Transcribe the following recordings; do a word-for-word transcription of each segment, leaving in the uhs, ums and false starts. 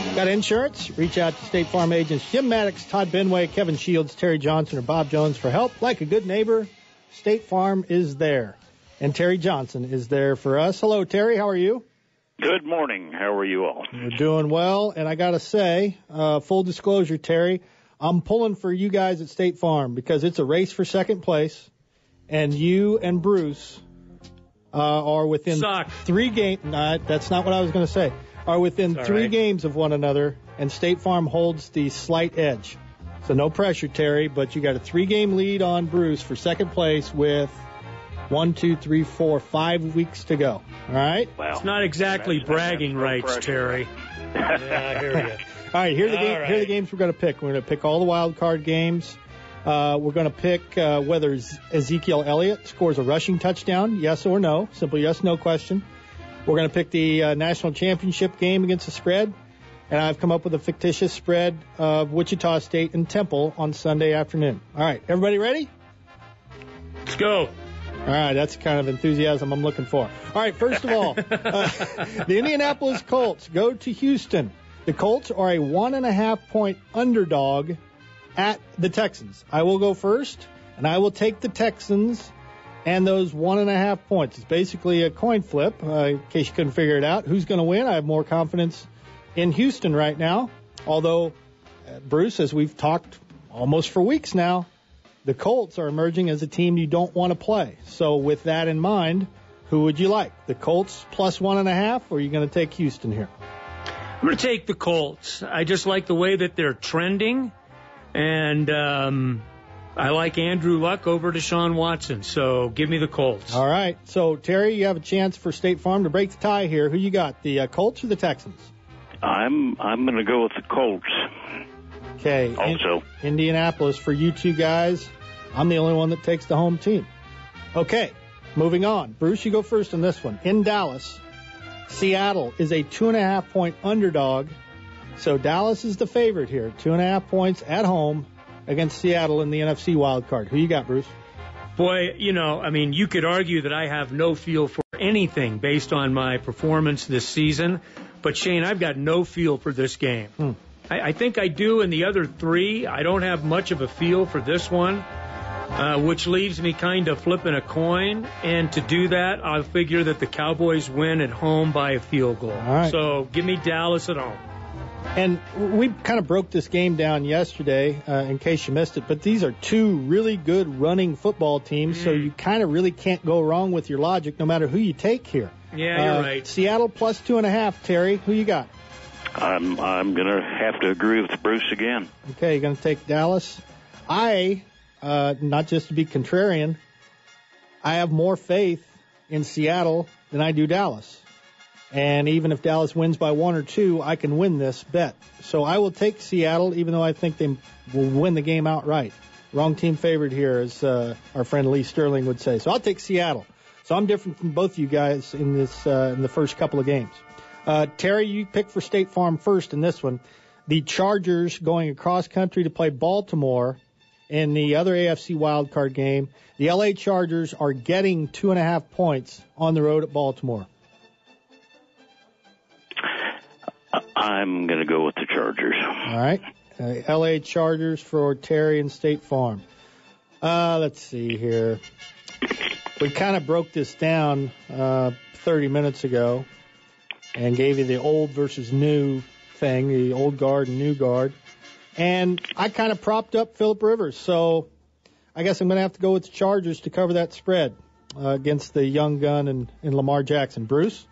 Got insurance? Reach out to State Farm agents Jim Maddox, Todd Benway, Kevin Shields, Terry Johnson, or Bob Jones for help. Like a good neighbor, State Farm is there. And Terry Johnson is there for us. Hello, Terry. How are you? Good morning. How are you all? We're doing well. And I got to say, uh, full disclosure, Terry, I'm pulling for you guys at State Farm because it's a race for second place. And you and Bruce uh, are within Suck. three games. Nah, that's not what I was going to say. Are within three right. games of one another, and State Farm holds the slight edge. So no pressure, Terry, but you got a three-game lead on Bruce for second place with one, two, three, four, five weeks to go. All right? Wow. It's not exactly That's- bragging that's no rights, pressure. Terry. Yeah, I hear you. All right, here are the, All game, right. here are the games we're going to pick. We're going to pick all the wild card games. Uh, we're going to pick uh, whether Ezekiel Elliott scores a rushing touchdown, yes or no. Simple yes, no question. We're going to pick the uh, national championship game against the spread. And I've come up with a fictitious spread of Wichita State and Temple on Sunday afternoon. All right, everybody ready? Let's go. All right, that's the kind of enthusiasm I'm looking for. All right, first of all, uh, the Indianapolis Colts go to Houston. The Colts are a one and a half point underdog at the Texans. I will go first, and I will take the Texans and those one and a half points. It's basically a coin flip, uh, in case you couldn't figure it out. Who's going to win? I have more confidence in Houston right now, although, uh, Bruce, as we've talked almost for weeks now, the Colts are emerging as a team you don't want to play. So with that in mind, who would you like? The Colts plus one and a half, or are you going to take Houston here? I'm going to take the Colts. I just like the way that they're trending, and um, I like Andrew Luck over Deshaun Watson. So give me the Colts. All right. So, Terry, you have a chance for State Farm to break the tie here. Who you got, the uh, Colts or the Texans? I'm I'm going to go with the Colts. Okay. Also, In- Indianapolis for you two guys. I'm the only one that takes the home team. Okay. Moving on. Bruce, you go first on this one. In Dallas, Seattle is a two and a half point underdog. So Dallas is the favorite here. Two and a half points at home against Seattle in the N F C wild card. Who you got, Bruce? Boy, you know, I mean, you could argue that I have no feel for anything based on my performance this season. But, Shane, I've got no feel for this game. Hmm. I, I think I do in the other three. I don't have much of a feel for this one, uh, which leaves me kind of flipping a coin. And to do that, I figure that the Cowboys win at home by a field goal. All right. So give me Dallas at home. And we kind of broke this game down yesterday, uh, in case you missed it. But these are two really good running football teams, mm. so you kind of really can't go wrong with your logic no matter who you take here. Yeah, you're uh, right. Seattle plus two and a half, Terry. Who you got? I'm I'm going to have to agree with Bruce again. Okay, you're going to take Dallas. I, uh, not just to be contrarian, I have more faith in Seattle than I do Dallas. And even if Dallas wins by one or two, I can win this bet. So I will take Seattle, even though I think they will win the game outright. Wrong team favored here, as uh, our friend Lee Sterling would say. So I'll take Seattle. So I'm different from both you guys in this uh, in the first couple of games. Uh, Terry, you pick for State Farm first in this one. The Chargers going across country to play Baltimore in the other A F C wildcard game. The L A Chargers are getting two and a half points on the road at Baltimore. I'm going to go with the Chargers. All right. Uh, L A Chargers for Terry and State Farm. Uh, let's see here. We kind of broke this down uh, thirty minutes ago and gave you the old versus new thing, the old guard and new guard. And I kind of propped up Phillip Rivers. So I guess I'm going to have to go with the Chargers to cover that spread uh, against the young gun and, and Lamar Jackson. Bruce?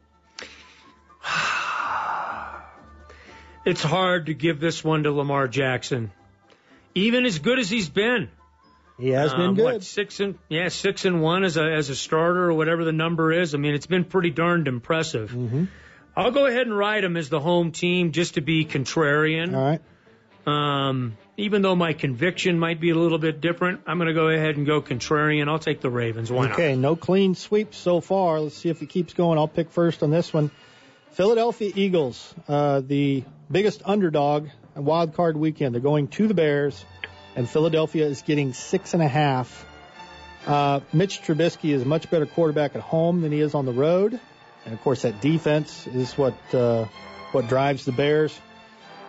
It's hard to give this one to Lamar Jackson. Even as good as he's been. He has um, been good. What, six and yeah, six and one as a as a starter or whatever the number is. I mean, it's been pretty darned impressive. Mm-hmm. I'll go ahead and ride him as the home team just to be contrarian. All right. Um, even though my conviction might be a little bit different, I'm going to go ahead and go contrarian. I'll take the Ravens. Why not? Okay, no clean sweeps so far. Let's see if it keeps going. I'll pick first on this one. Philadelphia Eagles, uh, the biggest underdog at Wild Card Weekend. They're going to the Bears, and Philadelphia is getting six and a half. Uh, Mitch Trubisky is a much better quarterback at home than he is on the road, and of course that defense is what uh, what drives the Bears.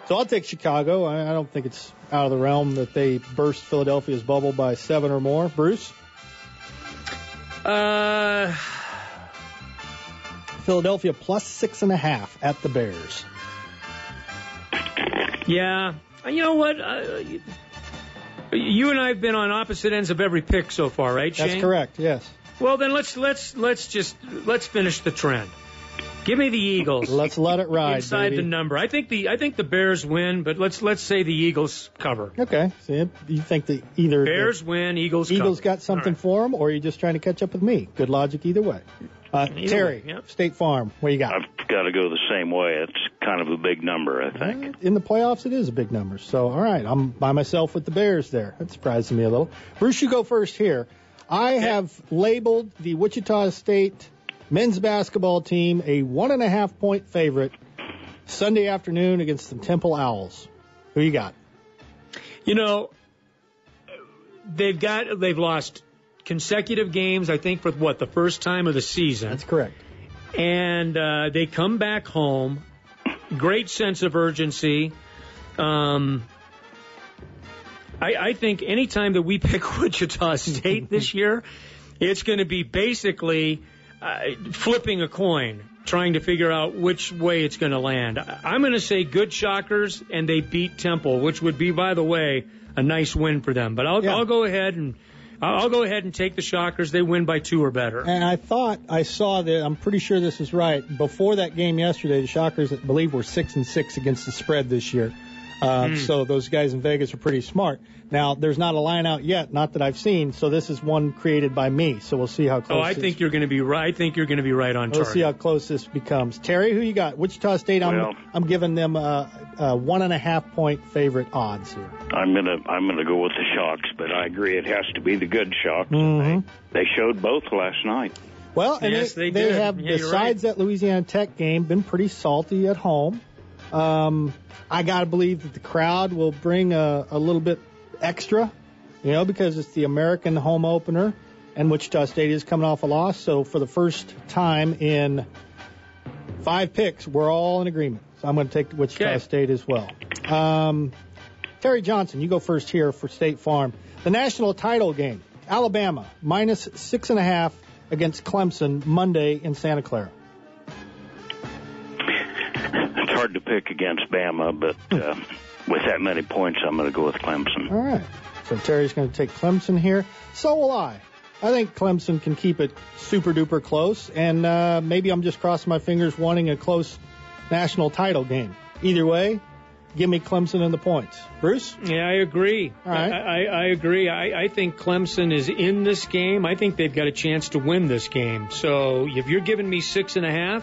So I'll take Chicago. I, I don't think it's out of the realm that they burst Philadelphia's bubble by seven or more. Bruce? Uh, Philadelphia plus six and a half at the Bears. Yeah. You know what? Uh, you and I have been on opposite ends of every pick so far, right, Shane? That's correct, yes. Well, then let's let's let's just let's finish the trend. Give me the Eagles. Let's let it ride, inside baby. the number. I think the I think the Bears win, but let's let's say the Eagles cover. Okay. So you think that either Bears win, Eagles Eagles cover. got something right. for them, or are you just trying to catch up with me? Good logic either way. Uh, Either Terry, way, yep. State Farm, what you got? I've got to go the same way. It's kind of a big number, I think. Uh, in the playoffs, it is a big number. So, all right, I'm by myself with the Bears there. That surprises me a little. Bruce, you go first here. I have labeled the Wichita State men's basketball team a one and a half point favorite Sunday afternoon against the Temple Owls. Who you got? You know, they've got they've lost consecutive games, I think, for what, the first time of the season. That's correct. And uh, they come back home. Great sense of urgency. Um, I, I think anytime that we pick Wichita State this year, it's going to be basically uh, flipping a coin, trying to figure out which way it's going to land. I'm going to say good Shockers, and they beat Temple, which would be, by the way, a nice win for them. But I'll, yeah. I'll go ahead and I'll go ahead and take the Shockers. They win by two or better. And I thought I saw that. I'm pretty sure this is right. Before that game yesterday, the Shockers, I believe, were six and six against the spread this year. Uh, mm. So those guys in Vegas are pretty smart. Now, there's not a line out yet, not that I've seen. So this is one created by me. So we'll see how close. Oh, I think you're going to be right. I think you're going to be right on target. We'll see how close this becomes. Terry, who you got? Wichita State. I'm well, I'm giving them a, a one and a half point favorite odds here. I'm gonna I'm gonna go with the Shocks, but I agree it has to be the good Shocks. Mm-hmm. They, they showed both last night. Well, and yes, they, they, they have, yeah, besides right. that Louisiana Tech game, been pretty salty at home. Um, I got to believe that the crowd will bring a, a little bit extra, you know, because it's the American home opener, and Wichita State is coming off a loss. So for the first time in five picks, we're all in agreement. So I'm going to take Wichita okay. State as well. Um, Terry Johnson, you go first here for State Farm. The national title game, Alabama, minus six and a half against Clemson Monday in Santa Clara. It's hard to pick against Bama, but uh, with that many points, I'm going to go with Clemson. All right. So Terry's going to take Clemson here. So will I. I think Clemson can keep it super duper close, and uh, maybe I'm just crossing my fingers wanting a close national title game. Either way, give me Clemson and the points. Bruce? Yeah, I agree. All right. I, I, I agree. I, I think Clemson is in this game. I think they've got a chance to win this game. So if you're giving me six and a half,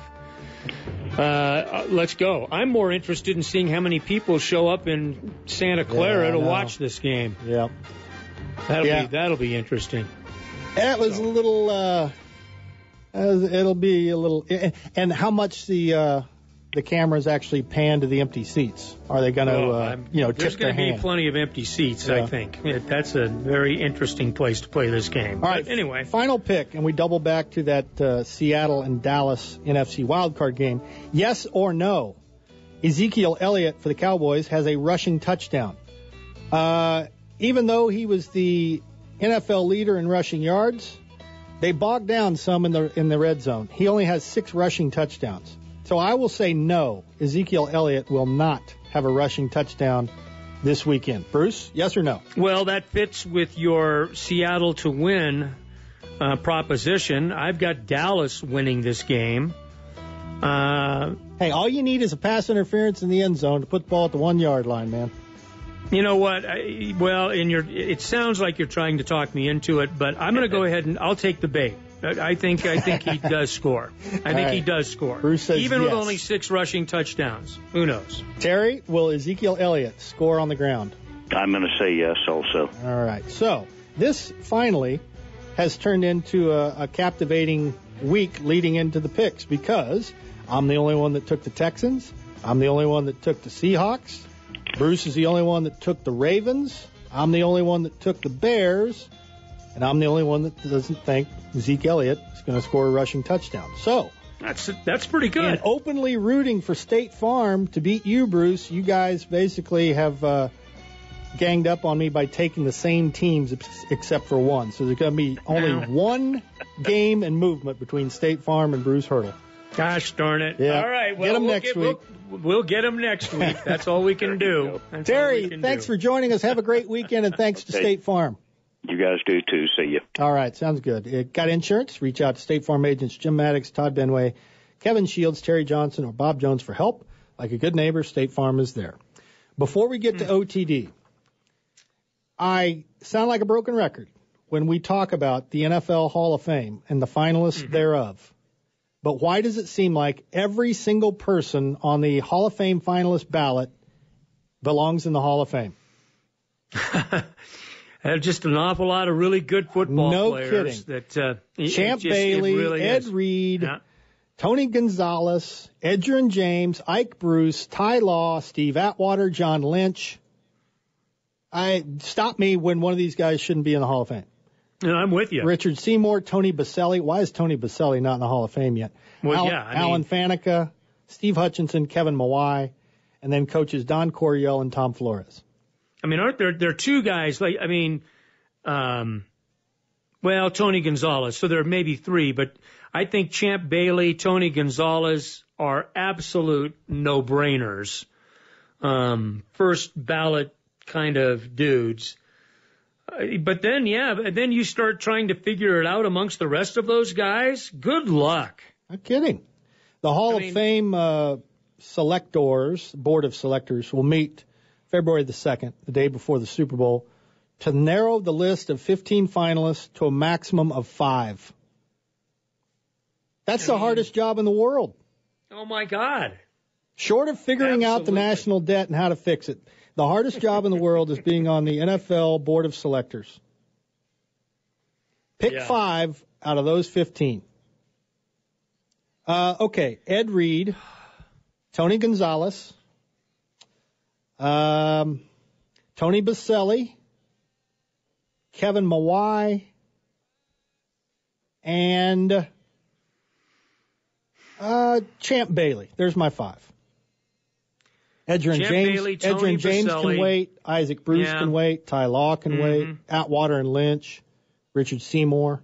uh, let's go. I'm more interested in seeing how many people show up in Santa Clara yeah, to no. watch this game. Yep. That'll yeah. be that'll be interesting. That was so. a little. Uh, it'll be a little. And how much the uh, the cameras actually pan to the empty seats? Are they going to, oh, uh, you know, there's tip their going to be hand? plenty of empty seats. Yeah. I think that's a very interesting place to play this game. All right. But anyway, final pick, and we double back to that uh, Seattle and Dallas N F C wildcard game. Yes or no? Ezekiel Elliott for the Cowboys has a rushing touchdown. Uh, even though he was the N F L leader in rushing yards, they bogged down some in the in the red zone. He only has six rushing touchdowns. So I will say no. Ezekiel Elliott will not have a rushing touchdown this weekend. Bruce, yes or no? Well, that fits with your Seattle to win uh, proposition. I've got Dallas winning this game. Uh, hey, all you need is a pass interference in the end zone to put the ball at the one-yard line, man. You know what? I, well, in your, it sounds like you're trying to talk me into it, but I'm going to go ahead and I'll take the bait. I think I think he does score. I think right. he does score. Bruce says even yes. with only six rushing touchdowns. Who knows? Terry, will Ezekiel Elliott score on the ground? I'm going to say yes also. All right. So this finally has turned into a, a captivating week leading into the picks because I'm the only one that took the Texans. I'm the only one that took the Seahawks. Bruce is the only one that took the Ravens. I'm the only one that took the Bears. And I'm the only one that doesn't think Zeke Elliott is going to score a rushing touchdown. So That's that's pretty good. And openly rooting for State Farm to beat you, Bruce. You guys basically have uh, ganged up on me by taking the same teams except for one. So there's going to be only No. one game and movement between State Farm and Bruce Hurdle. Gosh darn it. Yeah. All right. Well, Get 'em we'll next get, week. We'll, we'll get them next week. That's all we can do. That's all Terry, we can thanks do. for joining us. Have a great weekend, and thanks to Okay. State Farm. You guys do too. See you. All right, sounds good. Uh, got insurance? Reach out to State Farm agents Jim Maddox, Todd Benway, Kevin Shields, Terry Johnson, or Bob Jones for help. Like a good neighbor, State Farm is there. Before we get to O T D, I sound like a broken record when we talk about the N F L Hall of Fame and the finalists thereof. But why does it seem like every single person on the Hall of Fame finalist ballot belongs in the Hall of Fame? Have just an awful lot of really good football No players. kidding. That uh, it- Champ it just, Bailey, it really Ed is. Reed, Yeah. Tony Gonzalez, Edgerrin James, Ike Bruce, Ty Law, Steve Atwater, John Lynch. I stop me when one of these guys shouldn't be in the Hall of Fame. No, I'm with you. Richard Seymour, Tony Baselli. Why is Tony Baselli not in the Hall of Fame yet? Well, Al- yeah, I Alan mean- Faneca, Steve Hutchinson, Kevin Mawai, and then coaches Don Coryell and Tom Flores. I mean, aren't there there are two guys like I mean, um, well, Tony Gonzalez. So there are maybe three, but I think Champ Bailey, Tony Gonzalez are absolute no-brainers. Um, first ballot kind of dudes. Uh, But then, yeah, but then you start trying to figure it out amongst the rest of those guys. Good luck. Not kidding. The Hall I of mean- Fame uh, selectors, Board of Selectors, will meet February the second, the day before the Super Bowl, to narrow the list of fifteen finalists to a maximum of five. That's the I mean- hardest job in the world. Oh, my God. Short of figuring out the Absolutely. national debt and how to fix it, the hardest job in the world is being on the N F L Board of Selectors. Pick Yeah. five out of those fifteen. Uh, okay, Ed Reed, Tony Gonzalez, um, Tony Baselli, Kevin Mawai, and uh, Champ Bailey. There's my five. Edgerrin Champ James, Bailey, Tony Edgerrin James Baselli. can wait. Isaac Bruce Yeah. can wait. Ty Law can Mhm. wait. Atwater and Lynch, Richard Seymour.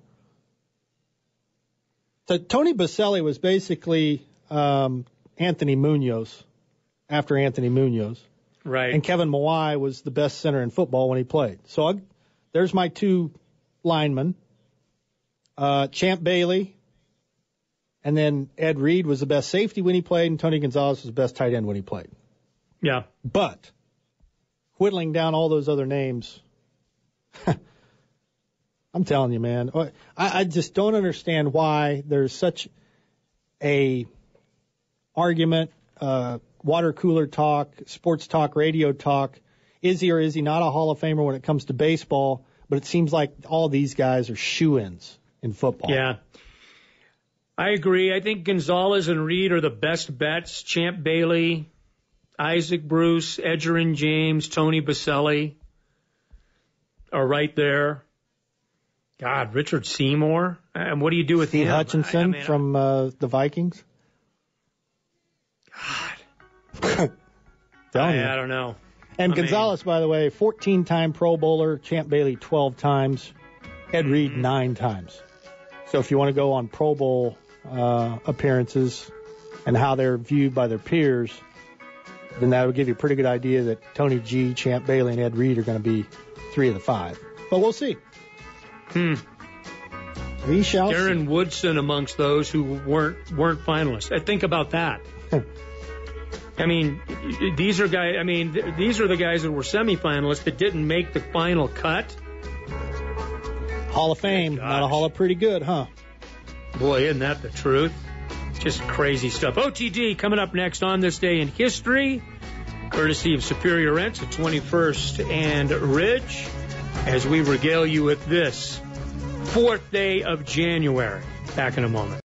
So Tony Baselli was basically um, Anthony Munoz after Anthony Munoz. Right. And Kevin Mawai was the best center in football when he played. So I, there's my two linemen. Uh, Champ Bailey, and then Ed Reed was the best safety when he played, and Tony Gonzalez was the best tight end when he played. Yeah. But whittling down all those other names, I'm telling you, man, I, I just don't understand why there's such a argument, uh, water cooler talk, sports talk, radio talk. Is he or is he not a Hall of Famer when it comes to baseball? But it seems like all these guys are shoo-ins in football. Yeah. I agree. I think Gonzalez and Reed are the best bets. Champ Bailey, Isaac Bruce, Edgerrin James, Tony Baselli are right there. God, Richard Seymour. And what do you do with Steve him? Hutchinson I- I mean, from uh, the Vikings. God, Telling you. I, I don't know. And I mean- Gonzalez, by the way, fourteen-time Pro Bowler. Champ Bailey, twelve times. Ed Reed, Mm-hmm. nine times. So if you want to go on Pro Bowl uh, appearances and how they're viewed by their peers, then that would give you a pretty good idea that Tony G, Champ Bailey, and Ed Reed are going to be three of the five. But we'll see. Hmm. We shall Darren Woodson amongst those who weren't weren't finalists. I think about that. I mean, these are guys. I mean, th- these are the guys that were semifinalists that didn't make the final cut. see. Hall of Fame, Gosh. not a Hall of Pretty Good, huh? Boy, isn't that the truth? Just crazy stuff. O T D coming up next on This Day in History, courtesy of Superior Rents at twenty-first and Ridge, as we regale you with this fourth day of January. Back in a moment.